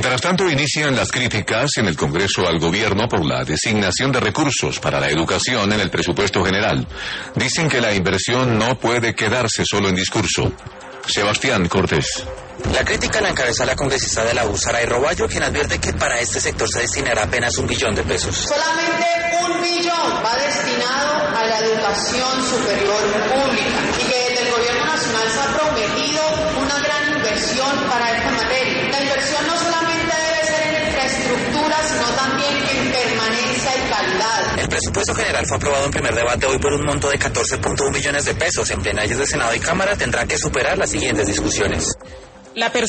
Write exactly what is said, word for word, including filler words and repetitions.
Mientras tanto, inician las críticas en el Congreso al gobierno por la designación de recursos para la educación en el presupuesto general. Dicen que la inversión no puede quedarse solo en discurso. Sebastián Cortés. La crítica la encabeza la congresista de la U, Saray Roballo, quien advierte que para este sector se destinará apenas un billón de pesos. Solamente un billón va destinado a la educación superior pública y que desde el gobierno nacional se ha prometido una gran inversión para esta materia. La inversión no solamente debe ser en infraestructura, sino también en permanencia y calidad. El presupuesto general fue aprobado en primer debate hoy por un monto de catorce punto uno millones de pesos. En plenarios de Senado y Cámara tendrá que superar las siguientes discusiones. La